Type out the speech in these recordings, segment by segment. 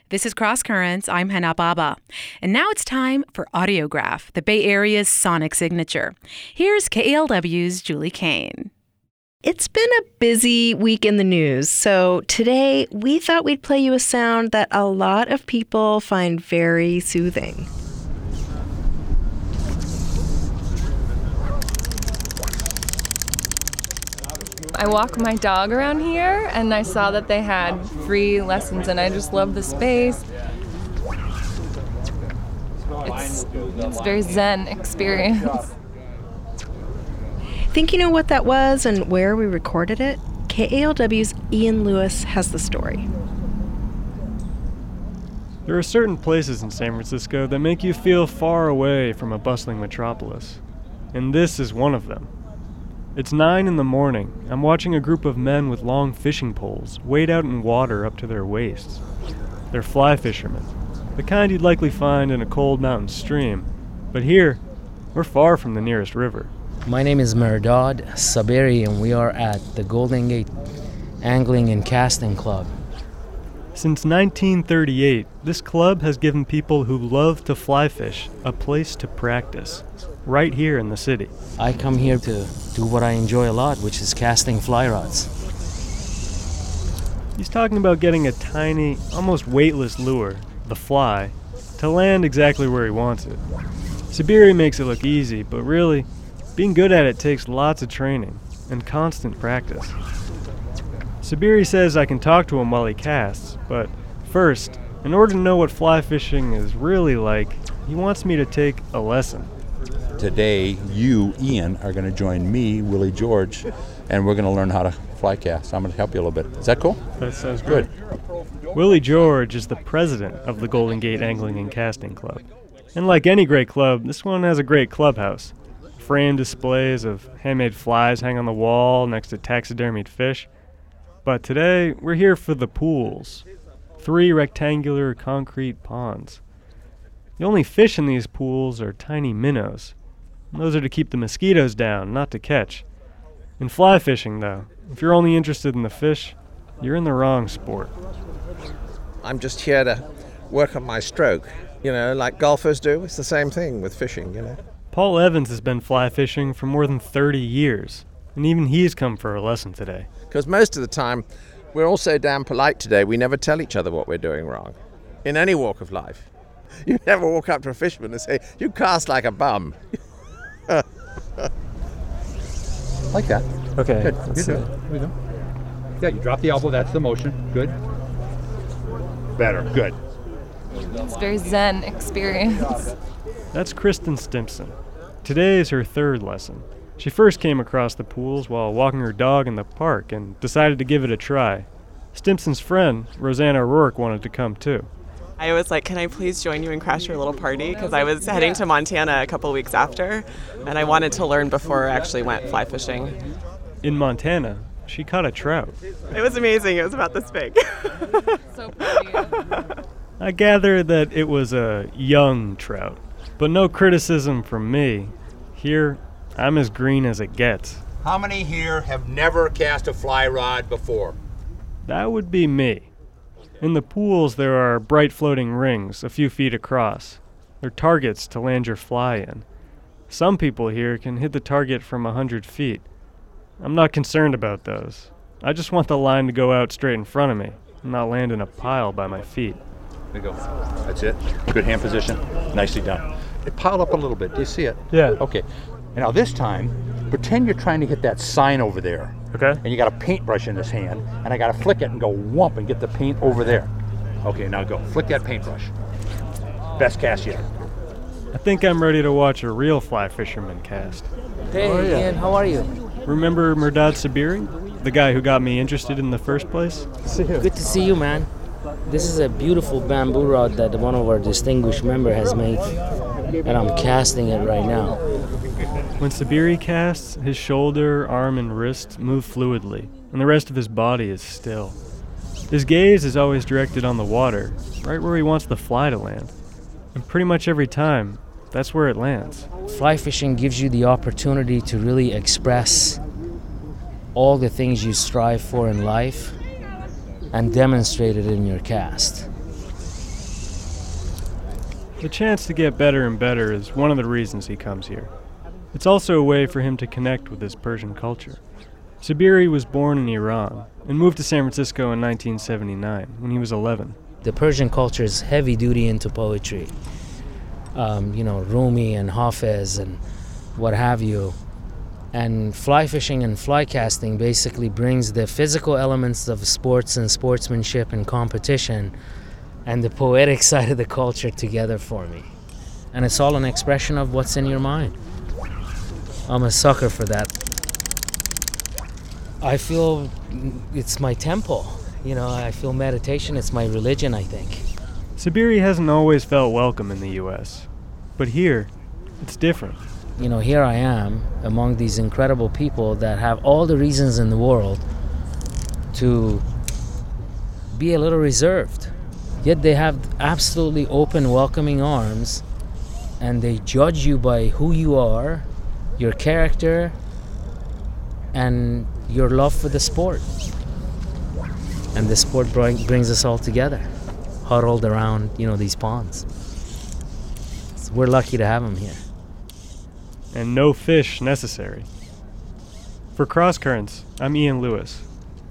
This is Cross Currents. I'm Hannah Baba. And now it's time for Audiograph, the Bay Area's sonic signature. Here's KALW's Julie Kane. It's been a busy week in the news, so today we thought we'd play you a sound that a lot of people find very soothing. I walk my dog around here, and I saw that they had free lessons, and I just love the space. It's a very zen experience. Think you know what that was and where we recorded it? KALW's Ian Lewis has the story. There are certain places in San Francisco that make you feel far away from a bustling metropolis, and this is one of them. It's 9 a.m. I'm watching a group of men with long fishing poles wade out in water up to their waists. They're fly fishermen, the kind you'd likely find in a cold mountain stream, but here, we're far from the nearest river. My name is Mehrdad Saberi, and we are at the Golden Gate Angling and Casting Club. Since 1938, this club has given people who love to fly fish a place to practice, right here in the city. I come here to do what I enjoy a lot, which is casting fly rods. He's talking about getting a tiny, almost weightless lure, the fly, to land exactly where he wants it. Saberi makes it look easy, but really, being good at it takes lots of training and constant practice. Saberi says I can talk to him while he casts, but first, in order to know what fly fishing is really like, he wants me to take a lesson. Today, you, Ian, are going to join me, Willie George, and we're going to learn how to fly cast. I'm going to help you a little bit. Is that cool? That sounds good. Willie George is the president of the Golden Gate Angling and Casting Club. And like any great club, this one has a great clubhouse. Framed displays of handmade flies hang on the wall next to taxidermied fish. But today, we're here for the pools. 3 rectangular concrete ponds. The only fish in these pools are tiny minnows. Those are to keep the mosquitoes down, not to catch. In fly fishing, though, if you're only interested in the fish, you're in the wrong sport. I'm just here to work on my stroke. You know, like golfers do. It's the same thing with fishing, you know. Paul Evans has been fly fishing for more than 30 years, and even he's come for a lesson today. Because most of the time, we're all so damn polite today, we never tell each other what we're doing wrong. In any walk of life. You never walk up to a fisherman and say, "You cast like a bum." Like that. Okay. Good. You do it. Here we go. Yeah, you drop the elbow. That's the motion. Good. Better. Good. It's a very zen experience. That's Kristen Stimpson. Today is her 3rd lesson. She first came across the pools while walking her dog in the park and decided to give it a try. Stimpson's friend, Rosanna Rourke, wanted to come too. I was like, can I please join you and crash your little party? Because I was heading to Montana a couple weeks after, and I wanted to learn before I actually went fly fishing. In Montana, she caught a trout. It was amazing. It was about this big. So pretty. I gather that it was a young trout, but no criticism from me. Here, I'm as green as it gets. How many here have never cast a fly rod before? That would be me. In the pools, there are bright floating rings a few feet across. They're targets to land your fly in. Some people here can hit the target from 100 feet. I'm not concerned about those. I just want the line to go out straight in front of me and not land in a pile by my feet. There you go. That's it. Good hand position. Nicely done. It piled up a little bit. Do you see it? Yeah. Okay. And now this time, pretend you're trying to hit that sign over there. Okay. And you got a paintbrush in his hand, and I got to flick it and go whomp and get the paint over there. Okay, now go. Flick that paintbrush. Best cast yet. I think I'm ready to watch a real fly fisherman cast. Hey, Ian, how are you? Remember Mehrdad Saberi? The guy who got me interested in the first place? Good to see you, man. This is a beautiful bamboo rod that one of our distinguished members has made, and I'm casting it right now. When Saberi casts, his shoulder, arm, and wrist move fluidly, and the rest of his body is still. His gaze is always directed on the water, right where he wants the fly to land. And pretty much every time, that's where it lands. Fly fishing gives you the opportunity to really express all the things you strive for in life and demonstrate it in your cast. The chance to get better and better is one of the reasons he comes here. It's also a way for him to connect with his Persian culture. Sabiri was born in Iran and moved to San Francisco in 1979 when he was 11. The Persian culture is heavy duty into poetry. Rumi and Hafez and what have you. And fly fishing and fly casting basically brings the physical elements of sports and sportsmanship and competition and the poetic side of the culture together for me. And it's all an expression of what's in your mind. I'm a sucker for that. I feel it's my temple. I feel meditation, it's my religion, I think. Sabiri hasn't always felt welcome in the U.S., but here, it's different. Here I am among these incredible people that have all the reasons in the world to be a little reserved. Yet they have absolutely open, welcoming arms, and they judge you by who you are, your character, and your love for the sport. And the sport brings us all together, huddled around, these ponds. So we're lucky to have them here. And no fish necessary. For Cross Currents, I'm Ian Lewis.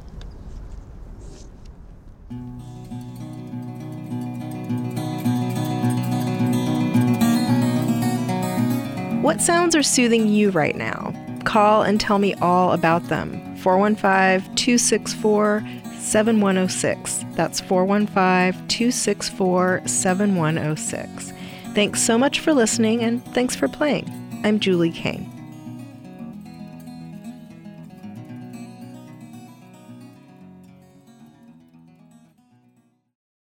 What sounds are soothing you right now? Call and tell me all about them. 415-264-7106. That's 415-264-7106. Thanks so much for listening, and thanks for playing. I'm Julie Kane.